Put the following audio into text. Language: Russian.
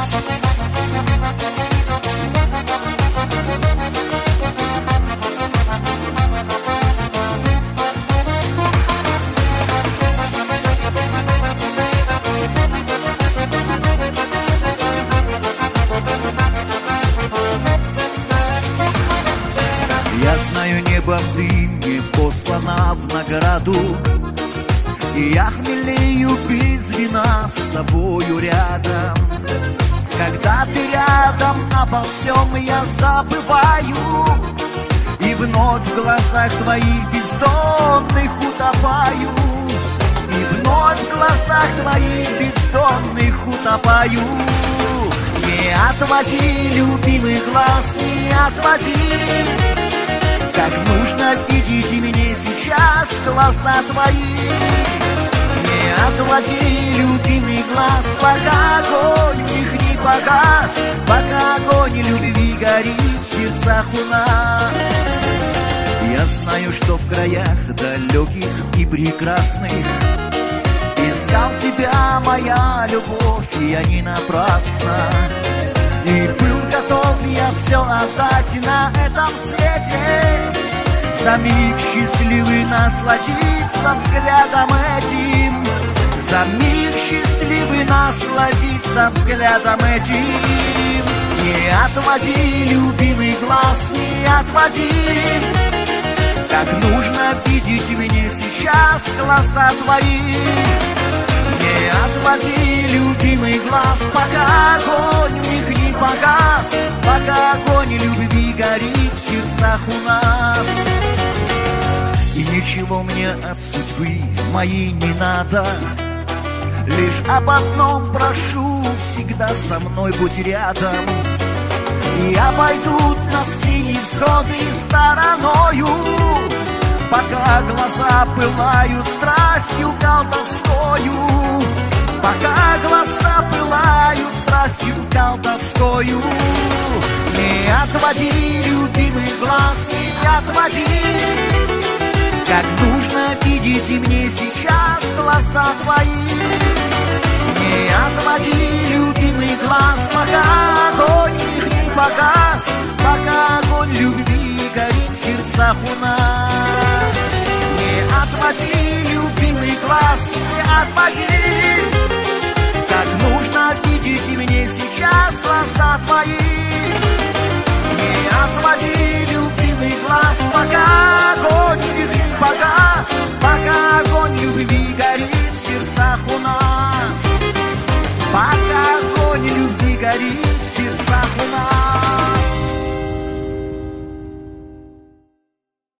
Я знаю, небом ты не послана в награду, и я хмелею без вина с тобою рядом. Когда ты рядом, обо всем я забываю, и вновь в глазах твоих бездонных утопаю. И вновь в глазах твоих бездонных утопаю. Не отводи, любимый глаз, не отводи. Как нужно видеть мне сейчас глаза твои. Не отводи, любимый глаз, пока огонь в них не погас, пока огонь любви горит в сердцах у нас. Я знаю, что в краях далеких и прекрасных искал тебя, моя любовь, и я не напрасно. И был готов я все отдать на этом свете, за миг счастливый насладиться взглядом этим, за миг счастливый насладиться взглядом этим. Не отводи, любимый глаз, не отводи. Как нужно видеть мне сейчас глаза твои. Не отводи, любимый глаз, пока огонь в них не погас, пока огонь любви горит в сердцах у нас. И ничего мне от судьбы моей не надо, лишь об одном прошу, всегда со мной будь рядом. И обойдут нас все невзгоды стороною, пока глаза пылают страстью колдовскою, пока глаза пылают страстью колдовскою. Не отводи, любимый глаз, не отводи. Как нужно видеть и мне сейчас глаза твои. Не отводи, любимый глаз, пока огонь их не погас, пока огонь любви горит в сердцах у нас. Не отводи, любимый глаз, не отводи. Как нужно видеть и мне сейчас глаза твои. Не отводи, любимый глаз, пока огонь их не погас, пока огонь любви горит в сердцах у нас.